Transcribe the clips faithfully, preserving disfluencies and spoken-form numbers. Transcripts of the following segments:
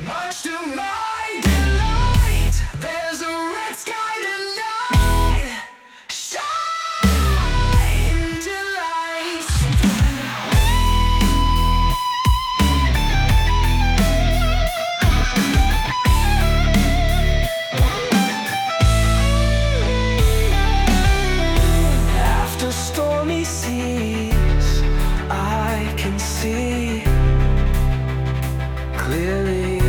Much to my delight, there's a red sky tonight. Shine delight. After stormy seas, I can see clearly.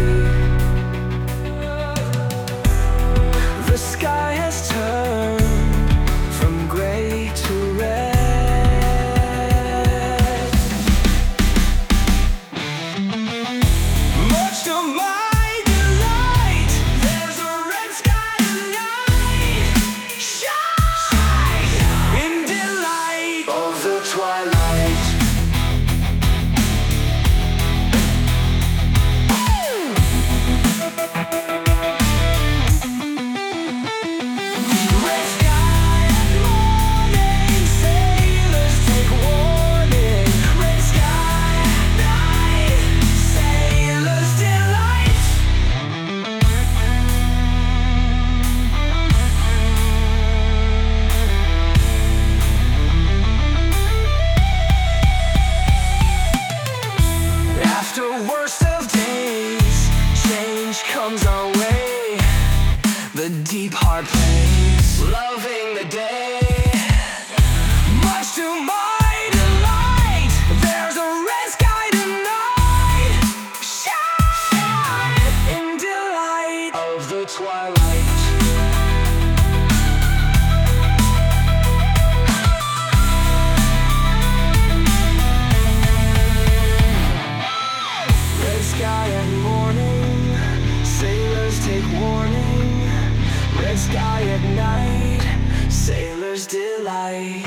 The sky has turned from gray to red. Much to my delight, there's a red sky tonight. Shine in delight of the twilight. Red sky at morning, sailors take warning. Red sky at night, sailors delight. After worst of days, change comes our way. The deep heart plays, loving the day. Much to my delight, there's a red sky tonight. Shine in delight of the twilight. Red sky at morning, sailors take warning. Red sky at night, sailors delight.